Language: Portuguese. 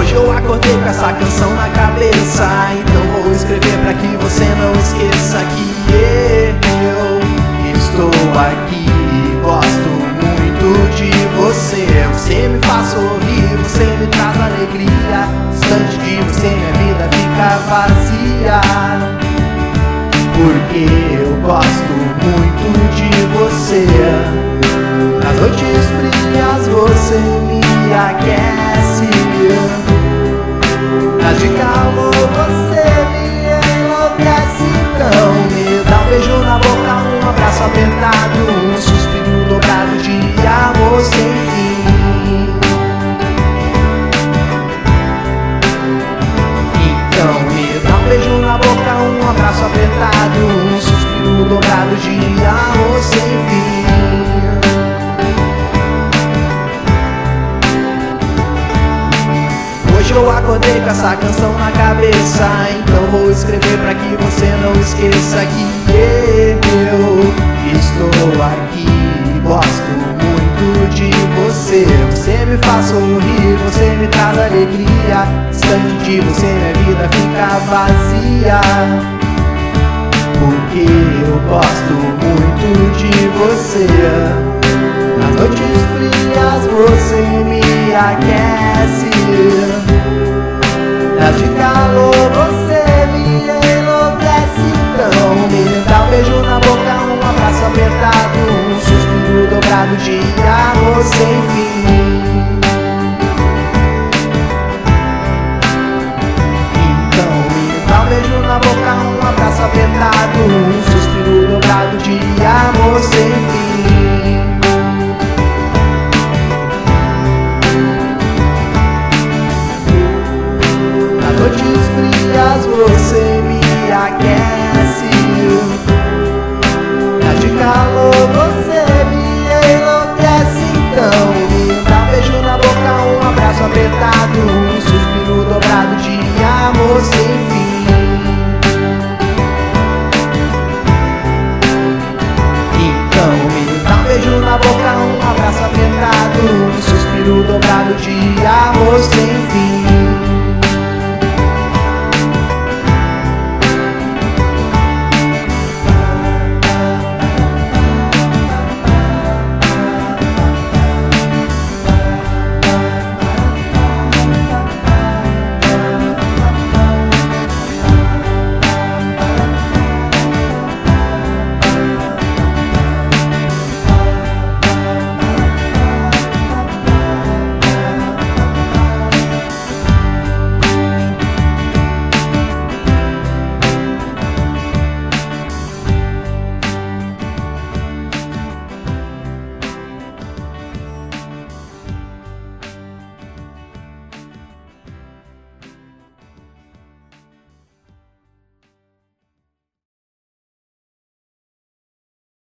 Hoje eu acordei com essa canção na cabeça, então vou escrever pra que você não esqueça que eu estou aqui. Gosto muito de você, você me faz sorrir, você me traz alegria. Distante de você minha vida fica vazia, porque eu gosto muito de você. Nas noites frias você me aquece, nas de calor você me enlouquece. Então me dá um beijo na boca, um abraço apertado, um suspiro dobrado de amor sem fim. Então me dá um beijo na boca, um abraço apertado, um suspiro dobrado de amor sem fim. Hoje eu acordei com essa canção na cabeça, então vou escrever pra que você não esqueça que eu estou aqui. Gosto muito de você, você me faz sorrir, você me traz alegria. Distante de você minha vida fica vazia, porque eu gosto muito de você. Nas noites frias você me aquece, nas de calor você me enlouquece. Então me dá um beijo na boca, um abraço apertado, um suspiro dobrado de amor sem fim. Então me dá um beijo na boca, um abraço apertado, um suspiro dobrado de amor sem fim. Nas noites frias você me aquece, nas de calor você me enlouquece. Então me dá um beijo na boca, um abraço apertado, um suspiro dobrado de amor sem fim.